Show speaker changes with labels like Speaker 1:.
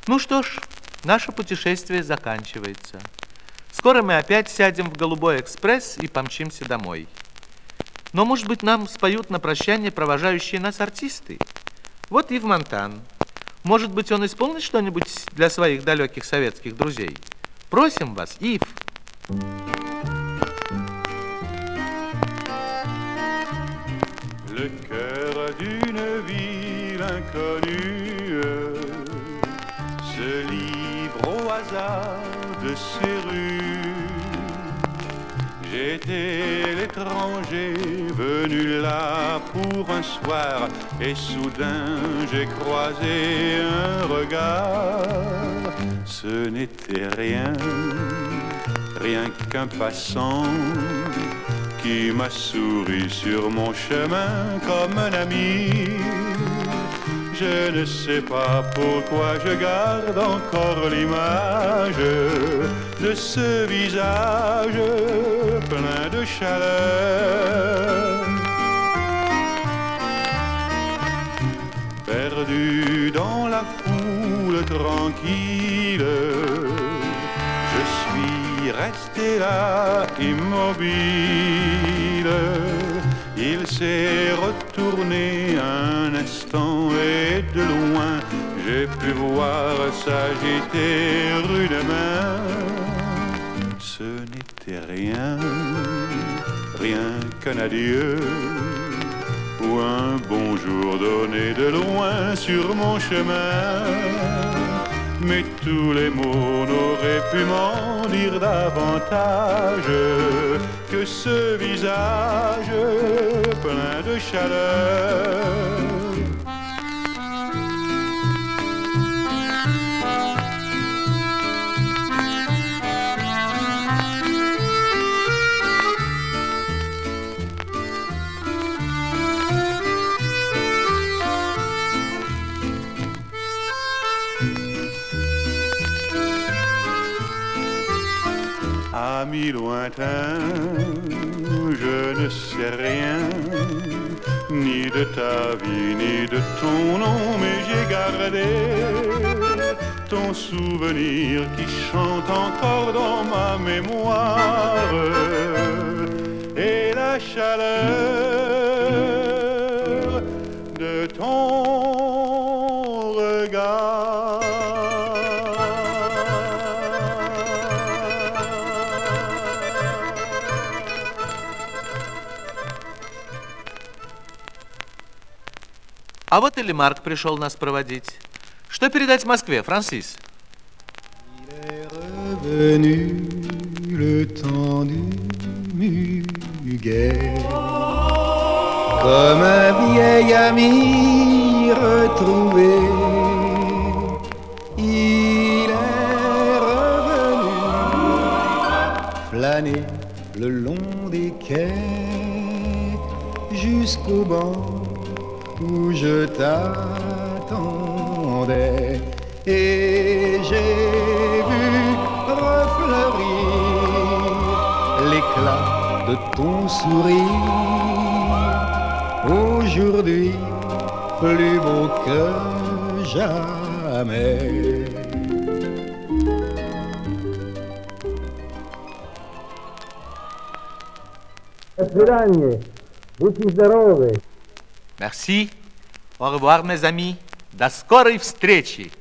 Speaker 1: Ну что ж, наше путешествие заканчивается. Скоро мы опять сядем в голубой экспресс и помчимся домой. Но, может быть, нам споют на прощание провожающие нас артисты? Вот Ив Монтан. Может быть, он исполнит что-нибудь для своих далеких советских друзей? Просим вас, Ив.
Speaker 2: Le cœur d'une ville inconnue se livre au hasard de ses rues. J'étais l'étranger venu là pour un soir et soudain j'ai croisé un regard. Ce n'était rien, rien qu'un passant qui m'a souri sur mon chemin comme un ami. Je ne sais pas pourquoi je garde encore l'image de ce visage plein de chaleur. Perdu dans la foule tranquille, je suis resté là immobile. Il s'est retourné un instant et de loin j'ai pu voir s'agiter rudement. Ce n'était rien, rien qu'un adieu ou un bonjour donné de loin sur mon chemin. Mais tous les mots n'auraient pu m'en dire davantage que ce visage plein de chaleur. Ami lointain, je ne sais rien, ni de ta vie, ni de ton nom, mais j'ai gardé ton souvenir qui chante encore dans ma mémoire. Et la chaleur de ton regard.
Speaker 1: А вот и Лемарк пришел нас проводить. Что передать в Москве, Франсис?
Speaker 3: Revenu le temps du muguet, comme un vieil ami retrouvé. Il est revenu flâner le long des quais jusqu'au banc où je t'attendais, et j'ai vu refleurir l'éclat de ton sourire, aujourd'hui plus beau que jamais.
Speaker 4: До свидания. Будьте здоровы.
Speaker 1: Merci. Au revoir, mes amis. До скорой встречи.